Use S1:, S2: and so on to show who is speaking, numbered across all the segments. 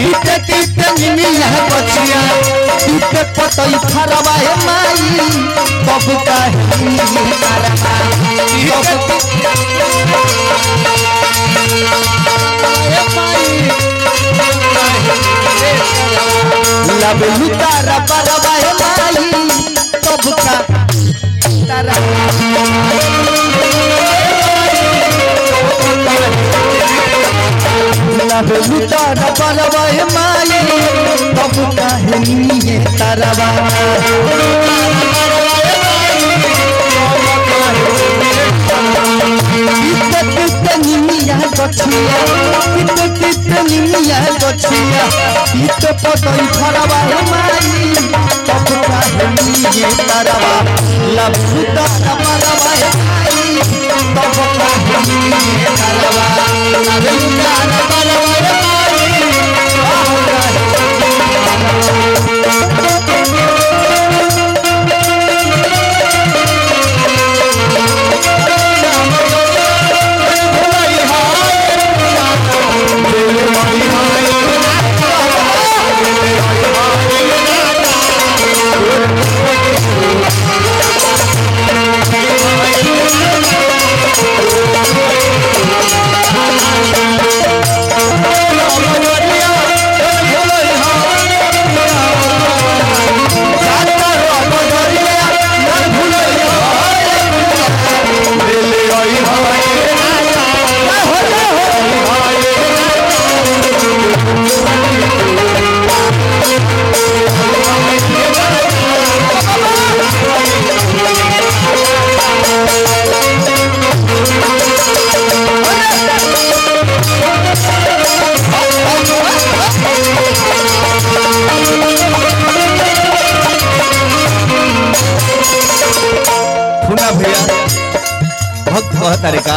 S1: तीते तीते निमिया बचिया तीते पतई फरवा है माई तब काहे तारवा लबलू तारा परवा है माई तब का तारा लबलू तारा परवा है माई तब काहे निये तारवा निमिया गछिया निमिया गछिया इत पतई फरवा माई तब काहे निये तारवा लबलू तारा परवा माई तब काहे निये तारवा लबलू तारा परवा माई तरीका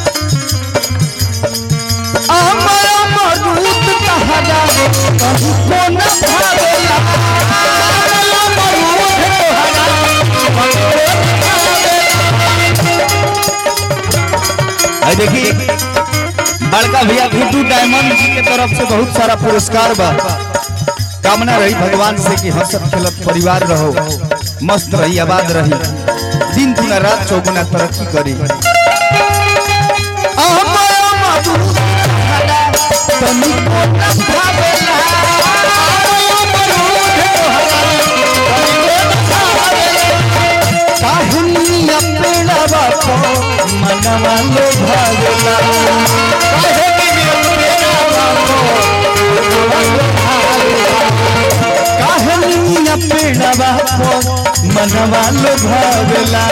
S1: अमरूद तहरा कहू को न भावेला देखिए बड़का भैया गुड्डू डायमंड जी के तरफ से बहुत सारा पुरस्कार बा। कामना रही भगवान से कि हंसत खेलत परिवार रहो, मस्त रही, आबाद रही, दिन दुना रात चौगुना तरक्की करी। मनवा लो भागला कहनिया पेड़वा मनवा लो भागला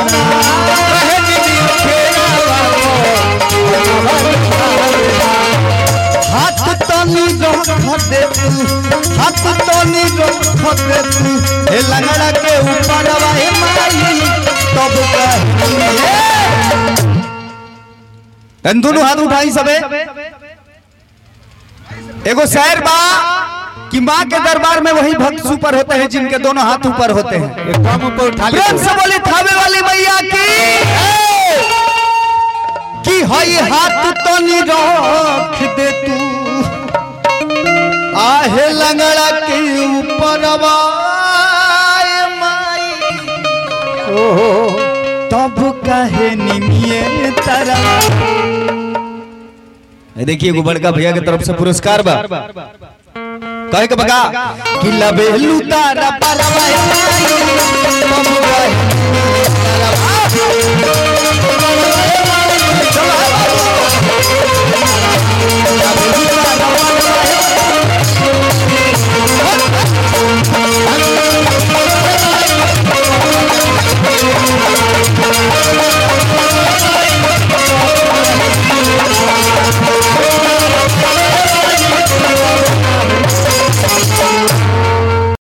S1: हाथ तनी रख दे तू, हाथ तनी रख दे तू हे लंगड़ा के ऊपर वाहे माई तब कह दोनों हाथ उठाई सबे। एगो शायर बा कि माँ के दरबार में वही भक्त ऊपर होते हैं जिनके दोनों हाथ ऊपर होते हैं। एकदम ऊपर उठा ले, प्रेम से बोले थावे वाली मैया की हई हाथ तनी रख दे तू आहे लंगड़ा के ऊपर वाए माई तब कहे निमिये तारा। देखिए एगो बड़का भैया के तरफ से पुरस्कार बा। कहे के बगा कि लबेलू तारा परवा